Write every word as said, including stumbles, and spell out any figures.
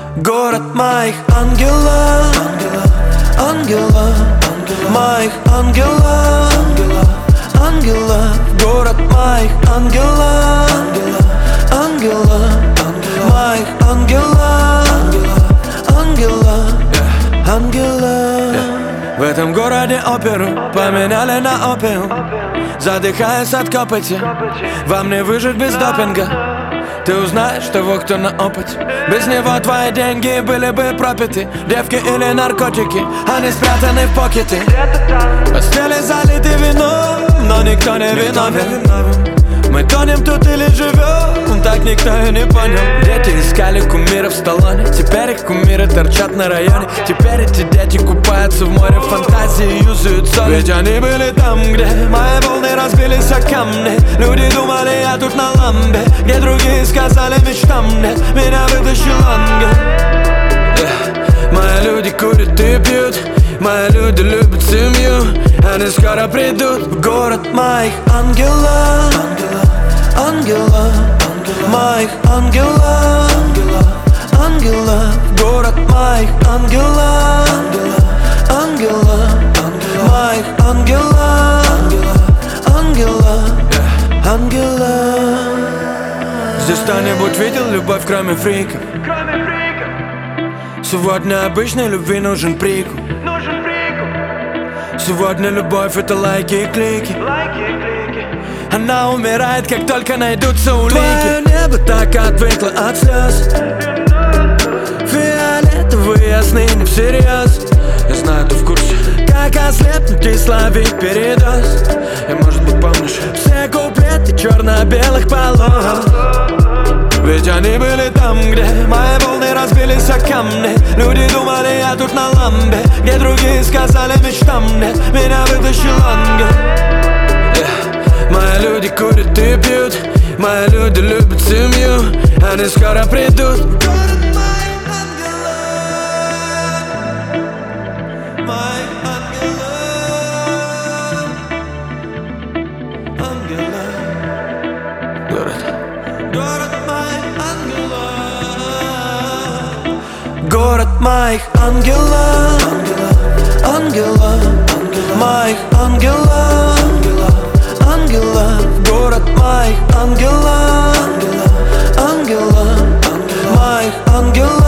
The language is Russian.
Город моих ангелов, ангелов, моих ангелов, ангелов. Город моих ангелов, ангелов, моих ангелов, ангелов, ангелов. В этом городе оперу поменяли на опиум. Задыхаясь от копоти, вам не выжить без допинга. Ты узнаешь того, кто на опыте. Без него твои деньги были бы пропиты. Девки или наркотики, они спрятаны в покеты. Постели залиты вином, но никто не виновен. Мы тонем тут или живем, так никто и не понял. Дети искали кумиров в Сталлоне, теперь их кумиры торчат на районе. Теперь эти дети купаются в море фантазии и юзают сон. Ведь они были там, где мои волны разбились о камни. Люди думали, я тут на ламбе, где другие сказали, мечтам нет. Меня вытащил ангел. yeah. Мои люди курят и пьют, мои люди любят семью. Они скоро придут в город моих ангелов, ангелов, моих ангелов, ангелов. Город моих ангелов, ангелов, моих ангелов, ангелов, ангелов. Здесь кто-нибудь видел любовь, кроме фриков? Сегодня обычной любви нужен прикуп. Сегодня любовь — это лайки и клики. Она умирает, как только найдутся улики. Твое небо так отвыкло от слез. Фиолетовые сны не всерьез. Я знаю, ты в курсе. Как ослепнуть и словить передоз. И может быть помнишь все куплеты черно-белых полос. Ведь они были там, где мои волны разбились о камни. Люди думали, я тут на ламбе, где другие сказали, мечтам нет. Меня вытащил ангел. yeah. Мои люди курят и пьют, мои люди любят семью. Они скоро придут. Город моих ангелов, моих ангелов, ангелов. Город, город моих ангелов. Город моих ангелов, ангелов, моих ангелов, ангелов. Город моих ангелов, ангелов, моих ангелов.